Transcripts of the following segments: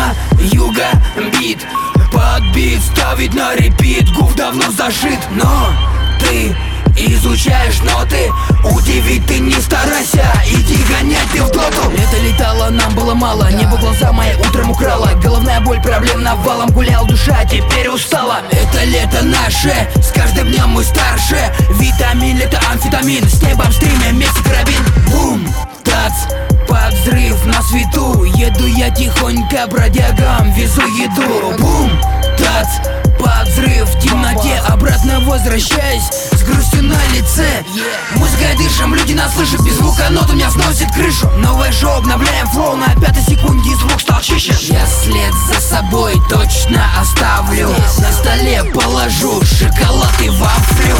Кома, юга, бит. Под бит ставить на репит. Гуф давно зашит, но ты изучаешь ноты. Удивить ты не старайся, иди гонять ты в доту. Лето летало, нам было мало. Небо глаза мои утром украла. Головная боль, проблем навалом. Гулял душа, теперь устала. Это лето наше, с каждым днем мы старше. Витамин, лето амфетамин. С небом стримим, вместе карабин. Бум, тац, под взрыв на свету. Еду я тихонько бродягам, везу еду. Бум, тац, под взрыв в темноте. Обратно возвращаюсь с грустью на лице. Музыкой дышим, люди нас слышат. Без звука нот у меня сносит крышу. Новое шоу, обновляем флоу. На 5-й секунде звук стал чище. Я след за собой точно оставлю. На столе положу шоколад и вафлю.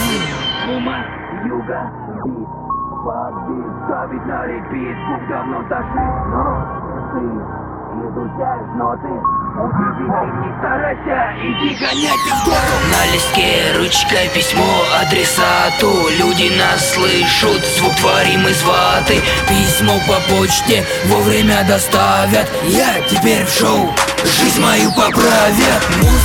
Кома, юга, бит. Под бит ставить на репит. Гуф давно зашит, но ты изучаешь ноты. Удиви ты не старайся, иди гонять ты в доту. На листке ручкой письмо адресату. Люди нас слышат, звук творим из ваты. Письмо по почте вовремя доставят. Я теперь в шоу, жизнь мою поправят.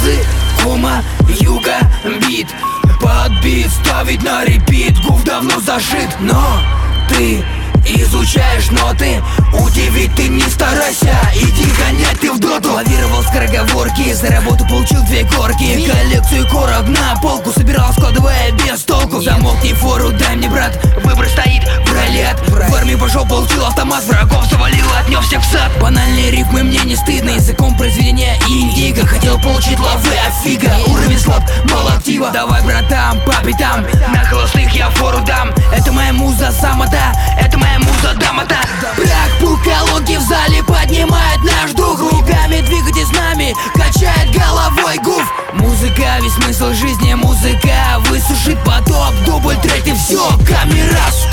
Кома, юга, бит. Под бит ставить на репит. Гуф давно зашит, но ты изучаешь ноты. Удивить ты не старайся, иди гонять ты в доту. Лавировал скороговорки, за работу получил 2 корки. Коллекцию корок на полку собирал, складывая без толку. Замолкни фору, дай мне, брат, выбор стоит в ролет. В армию пошел, получил автомат, врагов завалил, отнес всех в сад. Банальные рифмы мне не стыдно, языком произведения индиго. Хотел получить лавы, а фига, уровень слаб, мало актива. Давай, братан, по пятам, на холостых я фору дам. Это моя муза самота, это моя муза дамата. Брак по колонке в зале поднимает наш дух. Руками двигайте с нами, качает головой гуф. Музыка, весь смысл жизни, музыка высушит потоп. Дубль, трек и все, камерас.